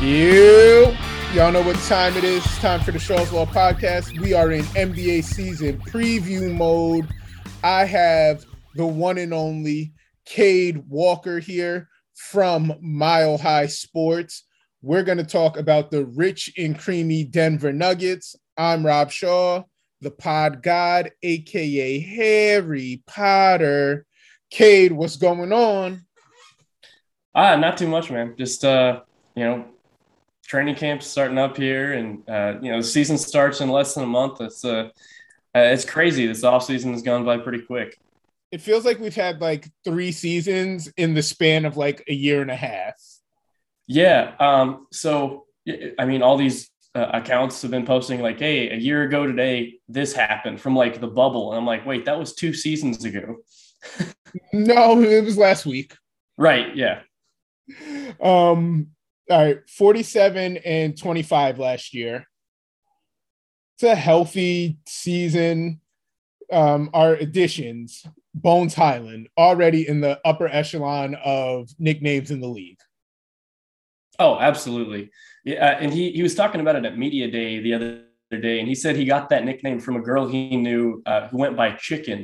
Y'all know what time it is. It's time for the Shaw's Law podcast. We are in NBA season preview mode. I have the one and only Cade Walker here from Mile High Sports. We're going to talk about the rich and creamy Denver Nuggets. I'm Rob Shaw, the pod god, aka Harry Potter. Cade, what's going on? Not too much, man. Just training camp's starting up here, and the season starts in less than a month. It's crazy. This offseason has gone by pretty quick. It feels like we've had like 3 seasons in the span of like a year and a half. Yeah. All these accounts have been posting like, hey, a year ago today, this happened from like the bubble. And I'm like, wait, that was 2 seasons ago. No, it was last week. Right. Yeah. All right. 47 and 25 last year. It's a healthy season. Our additions, Bones Hyland, already in the upper echelon of nicknames in the league. Oh, absolutely. Yeah, and he was talking about it at Media Day the other day, and he said he got that nickname from a girl he knew who went by Chicken.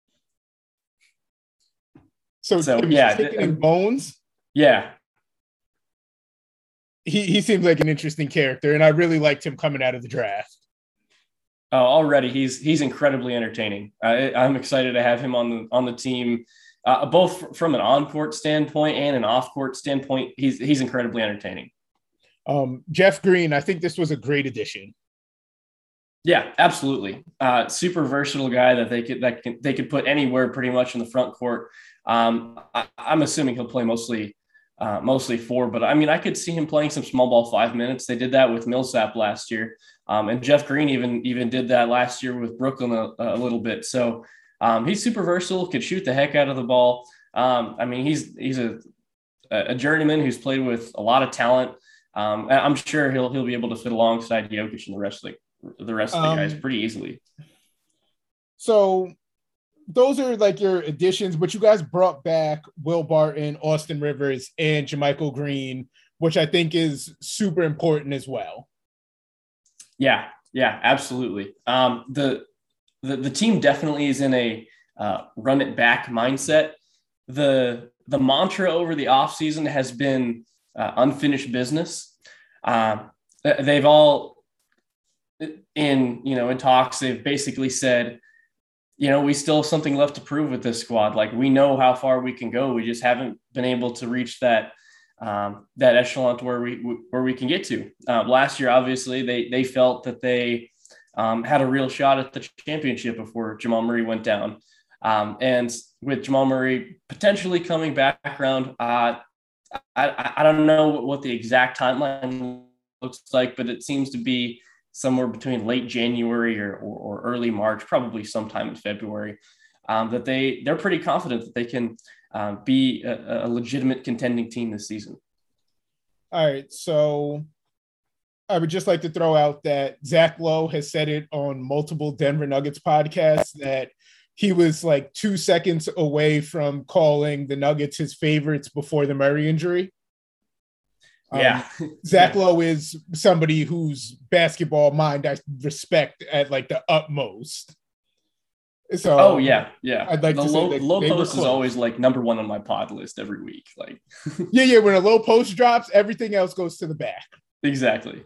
So yeah, Chicken and Bones? Yeah. He seems like an interesting character, and I really liked him coming out of the draft. Already, he's incredibly entertaining. I'm excited to have him on the team, both from an on-court standpoint and an off-court standpoint. He's incredibly entertaining. Jeff Green, I think this was a great addition. Yeah, absolutely. Super versatile guy that they could put anywhere pretty much in the front court. I'm assuming he'll play mostly 4, but I mean, I could see him playing some small ball 5 minutes. They did that with Millsap last year. And Jeff Green even did that last year with Brooklyn a little bit. So he's super versatile, could shoot the heck out of the ball. He's a journeyman who's played with a lot of talent. I'm sure he'll be able to fit alongside Jokic and the rest of the guys pretty easily. So those are like your additions, but you guys brought back Will Barton, Austin Rivers, and JaMychal Green, which I think is super important as well. Yeah, absolutely. The team definitely is in a run it back mindset. The mantra over the offseason has been unfinished business. They've all in talks, they've basically said, we still have something left to prove with this squad. Like, we know how far we can go. We just haven't been able to reach that echelon to where we can get to. Last year, obviously, they felt that they had a real shot at the championship before Jamal Murray went down. And with Jamal Murray potentially coming back around, I don't know what the exact timeline looks like, but it seems to be somewhere between late January or early March, probably sometime in February, that they're pretty confident that they can be a legitimate contending team this season. All right. So I would just like to throw out that Zach Lowe has said it on multiple Denver Nuggets podcasts that he was like 2 seconds away from calling the Nuggets his favorites before the Murray injury. Zach Lowe is somebody whose basketball mind I respect at like the utmost. So I'd like to say low post is always like number 1 on my pod list every week. Like yeah. When a low post drops, everything else goes to the back. Exactly.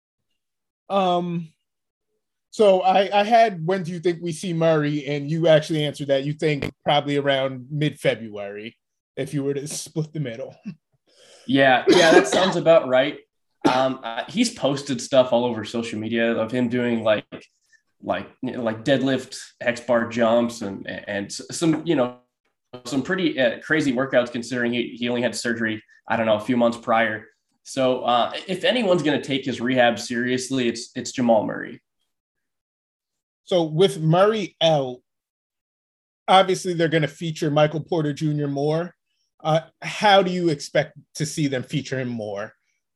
So I had, when do you think we see Murray? And you actually answered that. You think probably around mid-February if you were to split the middle. Yeah, that sounds about right. He's posted stuff all over social media of him doing like deadlift X bar jumps and some some pretty crazy workouts, considering he only had surgery, I don't know, a few months prior. So if anyone's going to take his rehab seriously, it's Jamal Murray. So with Murray out, obviously they're going to feature Michael Porter Jr. more. How do you expect to see them feature him more?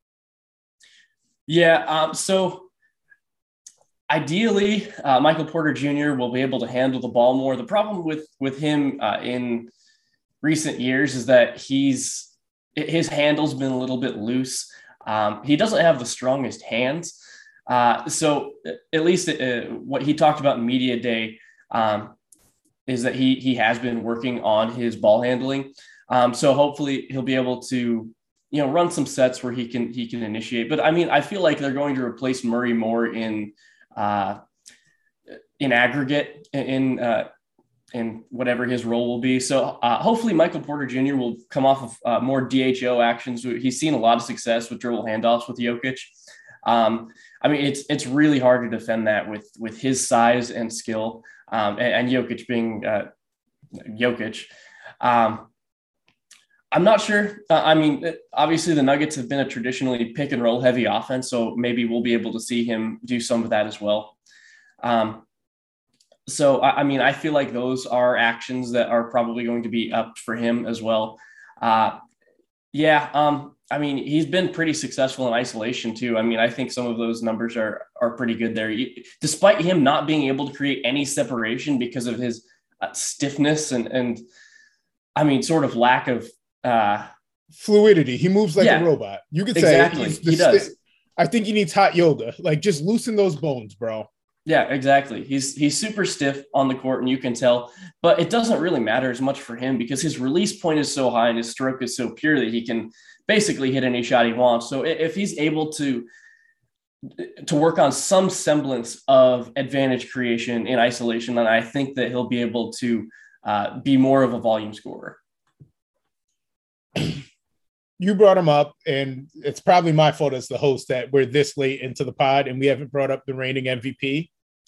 Yeah, so ideally, Michael Porter Jr. will be able to handle the ball more. The problem with him in recent years is that his handle's been a little bit loose. He doesn't have the strongest hands. So at least what he talked about in media day is that he has been working on his ball handling. So hopefully he'll be able to, run some sets where he can initiate. But I mean, I feel like they're going to replace Murray more in aggregate in whatever his role will be. So hopefully Michael Porter Jr. will come off of more DHO actions. He's seen a lot of success with dribble handoffs with Jokic. I mean, it's really hard to defend that with his size and skill, and Jokic being Jokic. I'm not sure. I mean, obviously the Nuggets have been a traditionally pick and roll heavy offense, so maybe we'll be able to see him do some of that as well. So, I mean, I feel like those are actions that are probably going to be up for him as well. I mean, he's been pretty successful in isolation too. I mean, I think some of those numbers are pretty good there, despite him not being able to create any separation because of his stiffness and I mean, sort of lack of fluidity. He moves like a robot. You could say exactly. He does. I think he needs hot yoga. Like, just loosen those bones, bro. Yeah, exactly. He's super stiff on the court, and you can tell, but it doesn't really matter as much for him because his release point is so high and his stroke is so pure that he can basically hit any shot he wants. So if he's able to work on some semblance of advantage creation in isolation, then I think that he'll be able to be more of a volume scorer. You brought him up, and it's probably my fault as the host that we're this late into the pod and we haven't brought up the reigning MVP.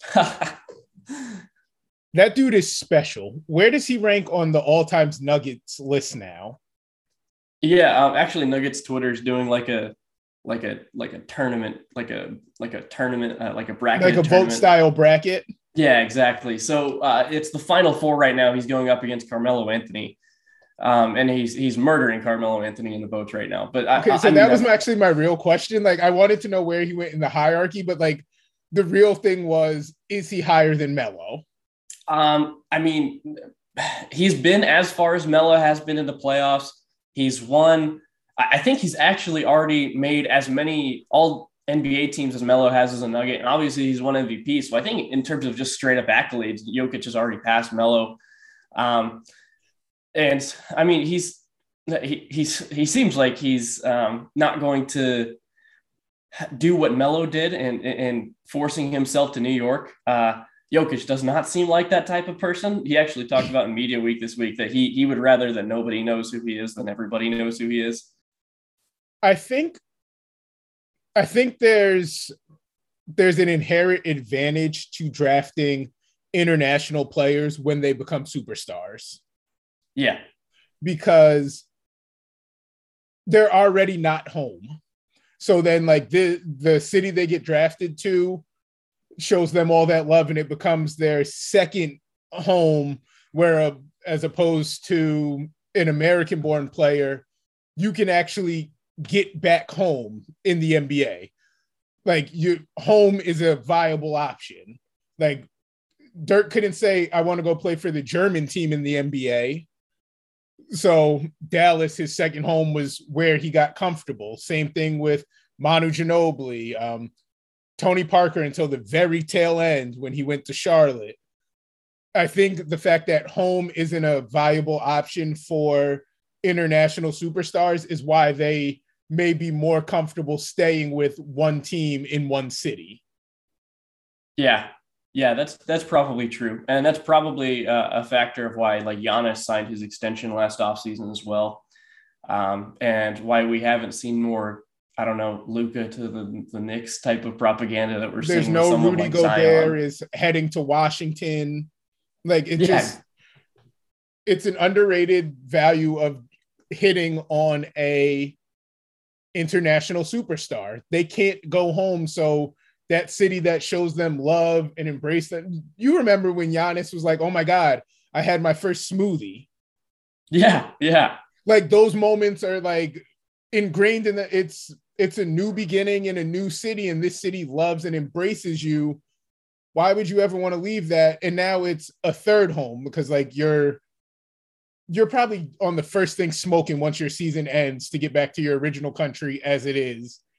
That dude is special. Where does he rank on the all-time Nuggets list now? Yeah, actually, Nuggets Twitter is doing like a tournament, like a tournament, like a bracket, like a vote style bracket. Yeah, exactly. So it's the final four right now. He's going up against Carmelo Anthony. And he's murdering Carmelo Anthony in the votes right now. But that was actually my real question. Like, I wanted to know where he went in the hierarchy, but like the real thing was, is he higher than Melo? I mean, he's been as far as Melo has been in the playoffs. He's won. I think he's actually already made as many all NBA teams as Melo has as a Nugget, and obviously he's won MVP. So I think in terms of just straight up accolades, Jokic has already passed Melo. And I mean, he seems like he's not going to do what Melo did and forcing himself to New York. Jokic does not seem like that type of person. He actually talked about in Media Week this week that he would rather that nobody knows who he is than everybody knows who he is. I think there's an inherent advantage to drafting international players when they become superstars. Yeah. Because they're already not home. So then like the city they get drafted to shows them all that love and it becomes their second home, where as opposed to an American born player, you can actually get back home in the NBA. Like, your home is a viable option. Like, Dirk couldn't say, I want to go play for the German team in the NBA. So Dallas, his second home, was where he got comfortable. Same thing with Manu Ginobili, Tony Parker until the very tail end when he went to Charlotte. I think the fact that home isn't a viable option for international superstars is why they may be more comfortable staying with one team in one city. Yeah, that's probably true. And that's probably a factor of why like Giannis signed his extension last offseason as well. And why we haven't seen more, I don't know, Luka to the Knicks type of propaganda that we're seeing. There's no Rudy like Gobert Zion. Is heading to Washington. Like, it's an underrated value of hitting on a international superstar. They can't go home, so that city that shows them love and embrace them. You remember when Giannis was like, oh my God, I had my first smoothie. Yeah. Like, those moments are like ingrained in it's a new beginning in a new city, and this city loves and embraces you. Why would you ever want to leave that? And now it's a third home because like you're probably on the first thing smoking once your season ends to get back to your original country as it is.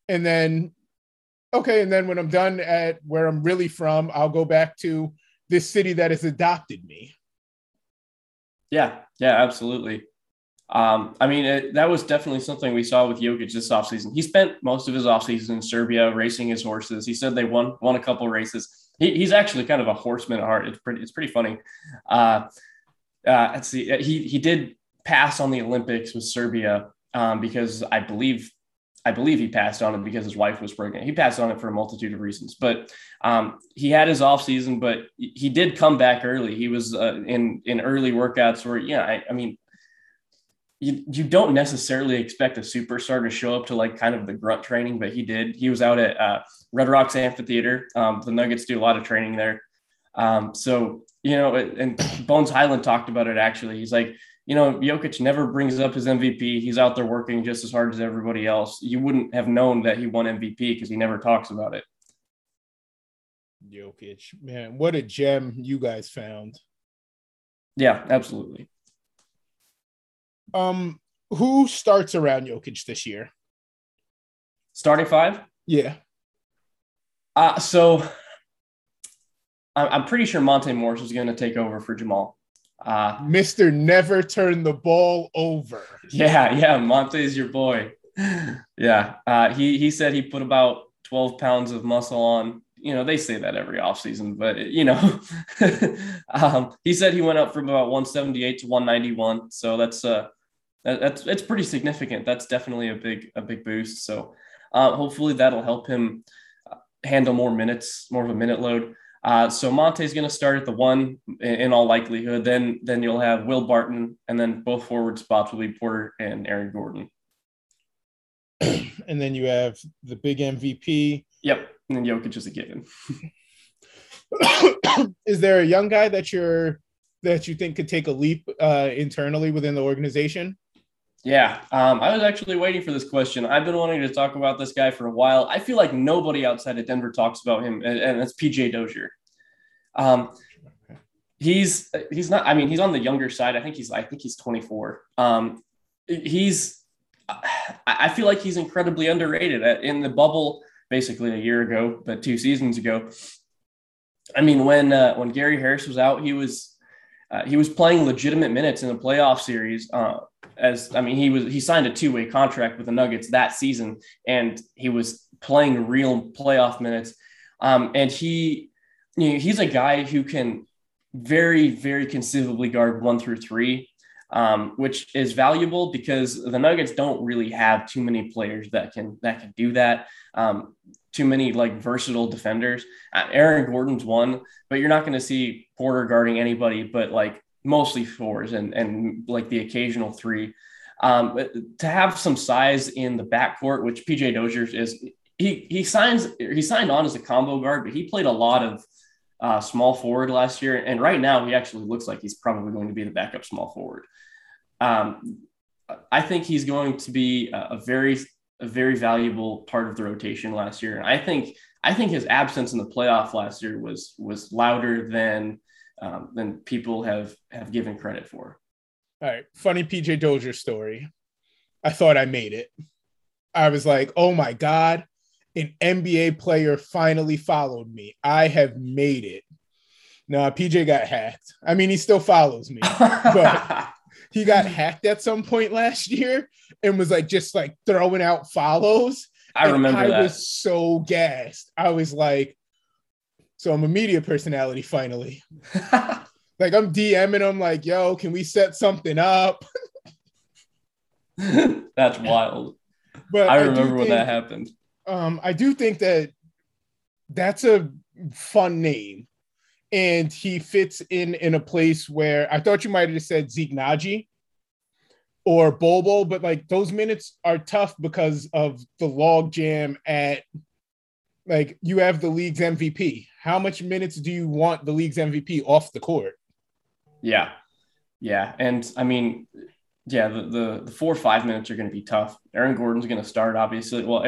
And then, okay. And then when I'm done at where I'm really from, I'll go back to this city that has adopted me. Yeah, absolutely. That was definitely something we saw with Jokic this offseason. He spent most of his offseason in Serbia racing his horses. He said they won a couple of races. He's actually kind of a horseman at heart. It's pretty funny. Let's see. He did pass on the Olympics with Serbia because I believe he passed on it because his wife was pregnant. He passed on it for a multitude of reasons, but he had his off season, but he did come back early. He was in early workouts where, you don't necessarily expect a superstar to show up to like kind of the grunt training, but he did. He was out at Red Rocks Amphitheater. The Nuggets do a lot of training there. And Bones Highland talked about it actually. He's like, Jokic never brings up his MVP. He's out there working just as hard as everybody else. You wouldn't have known that he won MVP because he never talks about it. Jokic, man, what a gem you guys found. Yeah, absolutely. Who starts around Jokic this year? Starting five? Yeah. So I'm pretty sure Monte Morris is going to take over for Jamal. Mr. Never Turn the Ball Over. Yeah, Monte's your boy. Yeah, he said he put about 12 pounds of muscle on. They say that every offseason, but he said he went up from about 178 to 191. So that's pretty significant. That's definitely a big boost. So hopefully that'll help him handle more minutes, more of a minute load. So Monte's going to start at the 1 in all likelihood. Then you'll have Will Barton, and then both forward spots will be Porter and Aaron Gordon. And then you have the big MVP. Yep, and then Jokic is a given. Is there a young guy that you think could take a leap internally within the organization? Yeah, I was actually waiting for this question. I've been wanting to talk about this guy for a while. I feel like nobody outside of Denver talks about him, and that's PJ Dozier. He's not. I mean, he's on the younger side. I think he's 24. I feel like he's incredibly underrated. In the bubble, basically a year ago, but 2 seasons ago. I mean, when Gary Harris was out, he was playing legitimate minutes in the playoff series. He signed a 2-way contract with the Nuggets that season, and he was playing real playoff minutes. And he's a guy who can very, very conceivably guard 1 through 3, which is valuable because the Nuggets don't really have too many players that can do that. Too many like versatile defenders. Aaron Gordon's one, but you're not going to see Porter guarding anybody but like mostly 4s and like the occasional 3. To have some size in the backcourt, which PJ Dozier is, he signed on as a combo guard, but he played a lot of small forward last year, and right now he actually looks like he's probably going to be the backup small forward. I think he's going to be a very valuable part of the rotation last year. And I think his absence in the playoff last year was louder than people have given credit for. All right. Funny PJ Dozier story. I thought I made it. I was like, oh my God, an NBA player finally followed me. I have made it. No, PJ got hacked. I mean, he still follows me, but he got hacked at some point last year and was like, just like throwing out follows. I remember that. I was so gassed. I was like, so I'm a media personality finally. Like I'm DMing him like, yo, can we set something up? That's wild. But I remember when that happened. I do think that's a fun name. And he fits in a place where I thought you might have said Zeke Naji or Bobo, but like those minutes are tough because of the log jam at like you have the league's MVP. How much minutes do you want the league's MVP off the court? Yeah. And I mean, the 4 or 5 minutes are going to be tough. Aaron Gordon's going to start, obviously. Well,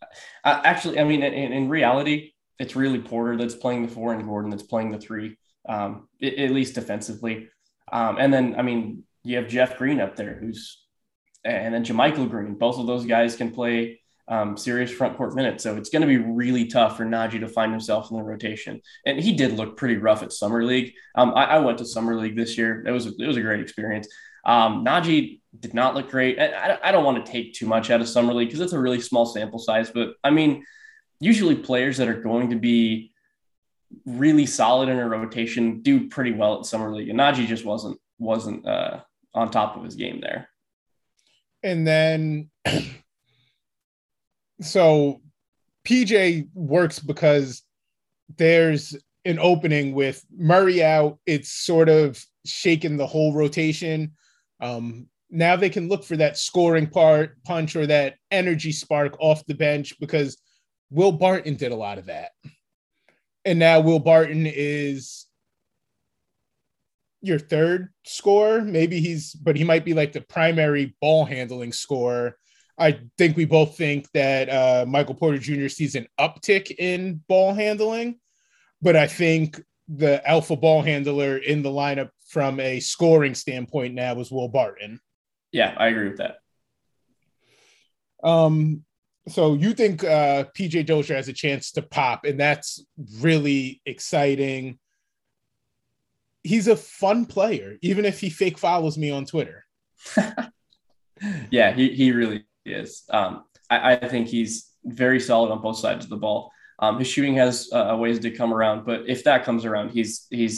in reality, it's really Porter that's playing the 4 and Gordon that's playing the 3, at least defensively. And then, I mean, you have Jeff Green up there and then JaMychal Green. Both of those guys can play serious front court minutes. So it's going to be really tough for Naji to find himself in the rotation. And he did look pretty rough at Summer League. I went to Summer League this year. It was a great experience. Naji did not look great. I don't want to take too much out of Summer League because it's a really small sample size. But I mean, usually players that are going to be really solid in a rotation do pretty well at Summer League. And Naji just wasn't on top of his game there. And then so PJ works because there's an opening with Murray out. It's sort of shaken the whole rotation. Now they can look for that scoring punch or that energy spark off the bench because Will Barton did a lot of that. And now Will Barton is your third scorer. But he might be like the primary ball handling scorer. I think we both think that Michael Porter Jr. sees an uptick in ball handling, but I think the alpha ball handler in the lineup from a scoring standpoint now is Will Barton. Yeah, I agree with that. So you think PJ Dozier has a chance to pop, and that's really exciting. He's a fun player, even if he fake follows me on Twitter. Yeah, he really is. I think he's very solid on both sides of the ball. His shooting has ways to come around, but if that comes around, he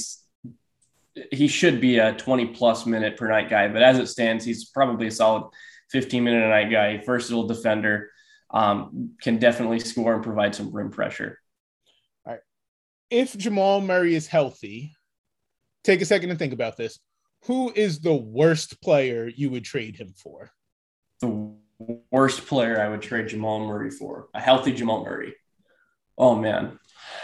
should be a 20+ minute per night guy. But as it stands, he's probably a solid 15-minute a night guy, versatile defender, can definitely score and provide some rim pressure. All right. If Jamal Murray is healthy, take a second to think about this. Who is the worst player you would trade him for? The worst player I would trade Jamal Murray for? A healthy Jamal Murray. Oh, man.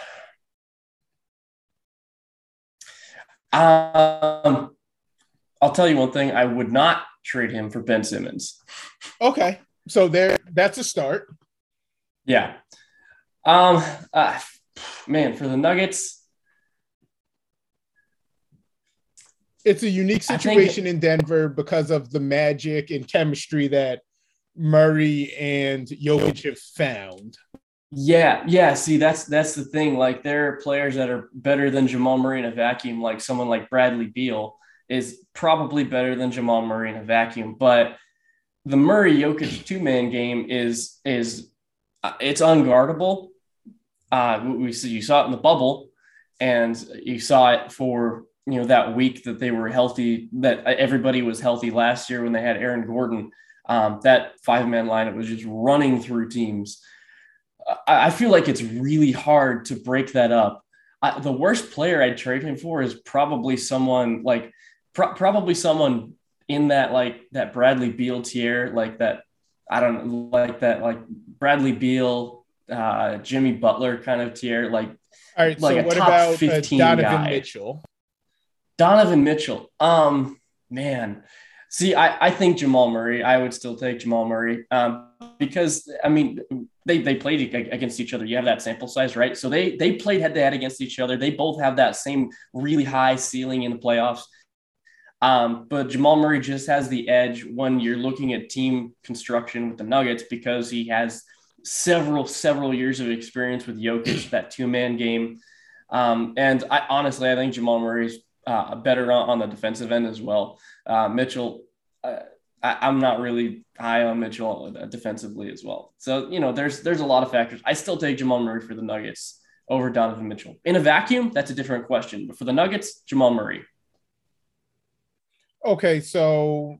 I'll tell you one thing. I would not trade him for Ben Simmons. Okay. So that's a start. Yeah. Man, for the Nuggets, it's a unique situation in Denver because of the magic and chemistry that Murray and Jokic have found. Yeah. See, that's the thing. Like, there are players that are better than Jamal Murray in a vacuum. Like someone like Bradley Beal is probably better than Jamal Murray in a vacuum. But the Murray Jokic 2-man game is it's unguardable. You saw it in the bubble, and you saw it for that week that they were healthy, that everybody was healthy last year when they had Aaron Gordon. That 5-man lineup was just running through teams. I feel like it's really hard to break that up. The worst player I'd trade him for is probably someone like someone in that Bradley Beal tier, like that. I don't like that, like Bradley Beal, Jimmy Butler kind of tier. Like, all right. Like so what about Donovan Mitchell? Donovan Mitchell. Man. See, I think Jamal Murray. I would still take Jamal Murray because, I mean, they played against each other. You have that sample size, right? So they played head-to-head against each other. They both have that same really high ceiling in the playoffs. But Jamal Murray just has the edge when you're looking at team construction with the Nuggets because he has several years of experience with Jokic, that 2-man game. And I think Jamal Murray's better on the defensive end as well. Mitchell, I'm not really high on Mitchell defensively as well. So, there's a lot of factors. I still take Jamal Murray for the Nuggets over Donovan Mitchell. In a vacuum, that's a different question. But for the Nuggets, Jamal Murray. Okay, so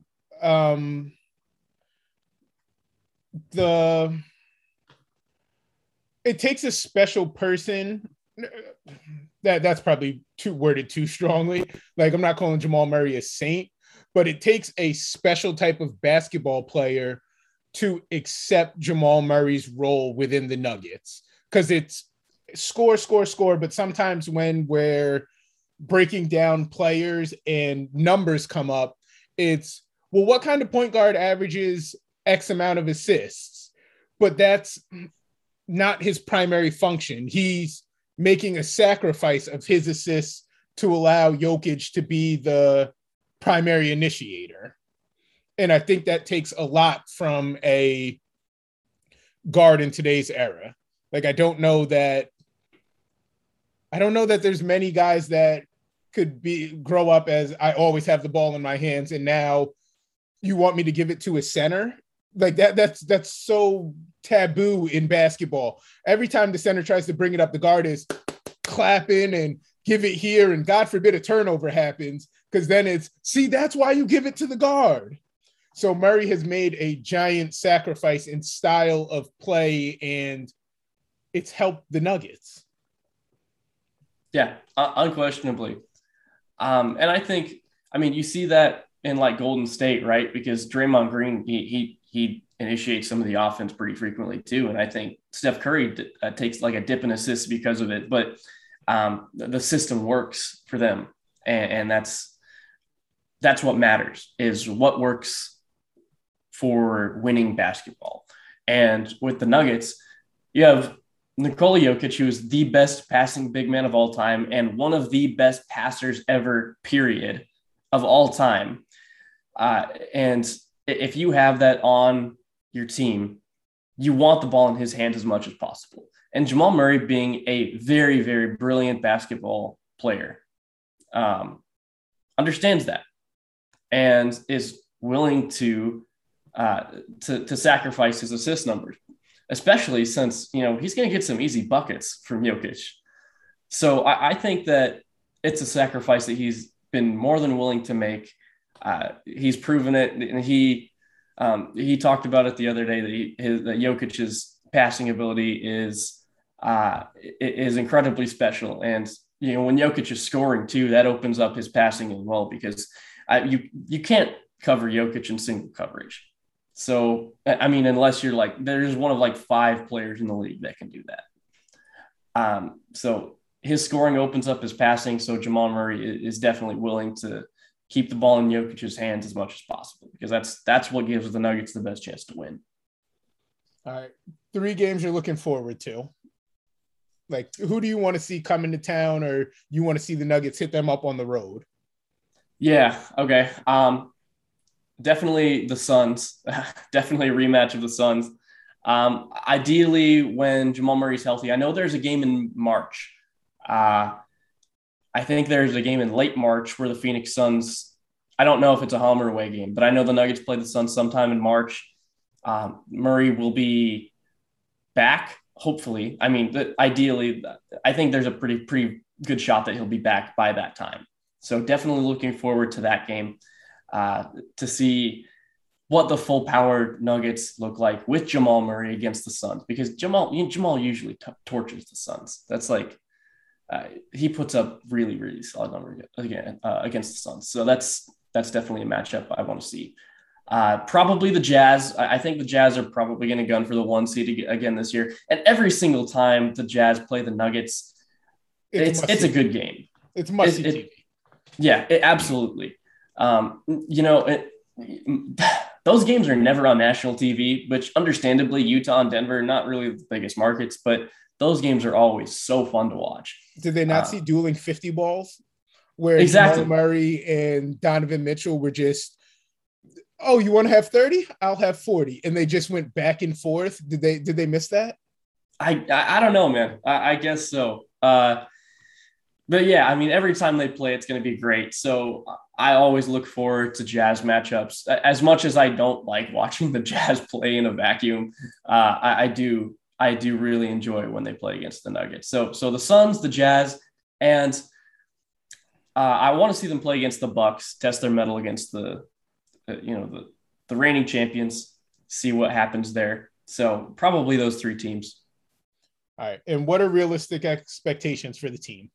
it takes a special person. That's probably worded too strongly. Like, I'm not calling Jamal Murray a saint, but it takes a special type of basketball player to accept Jamal Murray's role within the Nuggets. Because it's score, but sometimes when we're breaking down players and numbers come up, it's, well, what kind of point guard averages X amount of assists? But that's not his primary function. He's making a sacrifice of his assists to allow Jokic to be the primary initiator. And I think that takes a lot from a guard in today's era. Like, I don't know that there's many guys that could grow up as I always have the ball in my hands, and now you want me to give it to a center. Like that's so taboo in basketball. Every time the center tries to bring it up, the guard is clapping and give it here, and God forbid a turnover happens, because then it's, see, that's why you give it to the guard. So Murray has made a giant sacrifice in style of play, and it's helped the Nuggets. Yeah, unquestionably. And I think, I mean, you see that in like Golden State, right? Because Draymond Green, he initiates some of the offense pretty frequently too. And I think Steph Curry takes like a dip in assists because of it. But the system works for them. And that's what matters, is what works for winning basketball. And with the Nuggets, you have Nikola Jokic, who is the best passing big man of all time and one of the best passers ever, period, of all time. And if you have that on your team, you want the ball in his hands as much as possible. And Jamal Murray, being a very, very brilliant basketball player, understands that and is willing to sacrifice his assist numbers, especially since, you know, he's going to get some easy buckets from Jokic. So I think that it's a sacrifice that he's been more than willing to make. He's proven it, and he talked about it the other day that Jokic's passing ability is incredibly special. And, you know, when Jokic is scoring too, that opens up his passing as well, because you can't cover Jokic in single coverage. So, I mean, unless you're like, there's one of like 5 players in the league that can do that. So his scoring opens up his passing. So Jamal Murray is definitely willing to keep the ball in Jokic's hands as much as possible, because that's what gives the Nuggets the best chance to win. All right. 3 games you're looking forward to. Like, who do you want to see come into town, or you want to see the Nuggets hit them up on the road? Yeah. Okay. Definitely the Suns. Definitely a rematch of the Suns. Ideally, when Jamal Murray's healthy. I know there's a game in March. I think there's a game in late March where the Phoenix Suns, I don't know if it's a home or away game, but I know the Nuggets play the Suns sometime in March. Murray will be back, hopefully. I mean, ideally, I think there's a pretty good shot that he'll be back by that time. So definitely looking forward to that game. To see what the full power Nuggets look like with Jamal Murray against the Suns, because Jamal usually torches the Suns. That's like, he puts up really, really solid numbers against the Suns. So that's definitely a matchup I want to see. Probably the Jazz. I think the Jazz are probably going to gun for the 1 seed again this year. And every single time the Jazz play the Nuggets, it's a good game. It's must-see TV. Yeah, absolutely. You know, those games are never on national TV, which understandably Utah and Denver are not really the biggest markets, but those games are always so fun to watch. Did they not see dueling 50 balls where exactly. Jamal Murray and Donovan Mitchell were just, oh, you want to have 30? I'll have 40. And they just went back and forth. Did they miss that? I don't know, man. I guess so. But yeah, I mean, every time they play, it's going to be great. So I always look forward to Jazz matchups. As much as I don't like watching the Jazz play in a vacuum, I do really enjoy when they play against the Nuggets. So the Suns, the Jazz, and I want to see them play against the Bucks, test their mettle against the reigning champions, see what happens there. So probably those 3 teams. All right. And what are realistic expectations for the team?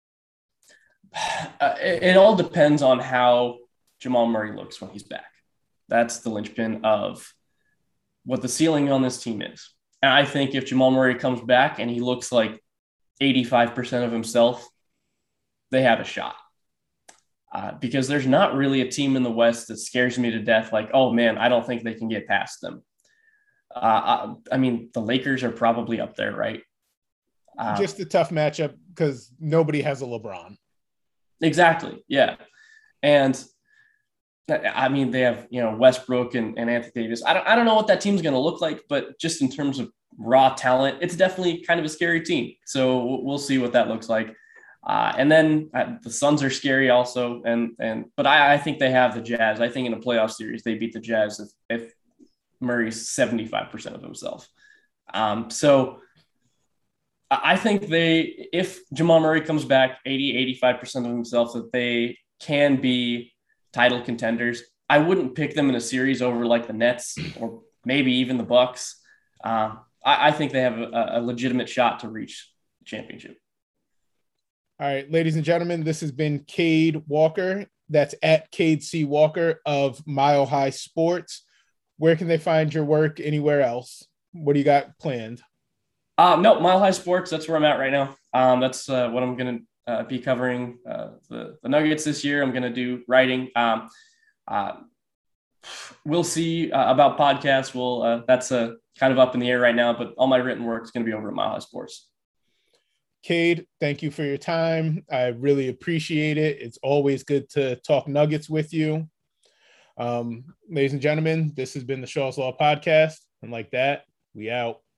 It all depends on how Jamal Murray looks when he's back. That's the linchpin of what the ceiling on this team is. And I think if Jamal Murray comes back and he looks like 85% of himself, they have a shot. Because there's not really a team in the West that scares me to death. Like, oh man, I don't think they can get past them. I mean, the Lakers are probably up there, right? Just a tough matchup because nobody has a LeBron. Exactly. Yeah. And I mean, they have, Westbrook and Anthony Davis. I don't know what that team's going to look like, but just in terms of raw talent, it's definitely kind of a scary team. So we'll see what that looks like. And then the Suns are scary also. But I think they have the Jazz. I think in a playoff series, they beat the Jazz if Murray's 75% of himself. So I think if Jamal Murray comes back 85% of himself, that they can be title contenders. I wouldn't pick them in a series over like the Nets or maybe even the Bucks. I think they have a legitimate shot to reach the championship. All right, ladies and gentlemen, this has been Cade Walker. That's at Cade C. Walker of Mile High Sports. Where can they find your work anywhere else? What do you got planned? No, Mile High Sports. That's where I'm at right now. That's what I'm going to be covering the Nuggets this year. I'm going to do writing. We'll see about podcasts. That's kind of up in the air right now, but all my written work is going to be over at Mile High Sports. Cade, thank you for your time. I really appreciate it. It's always good to talk Nuggets with you. Ladies and gentlemen, this has been the Shaw's Law Podcast. And like that, we out.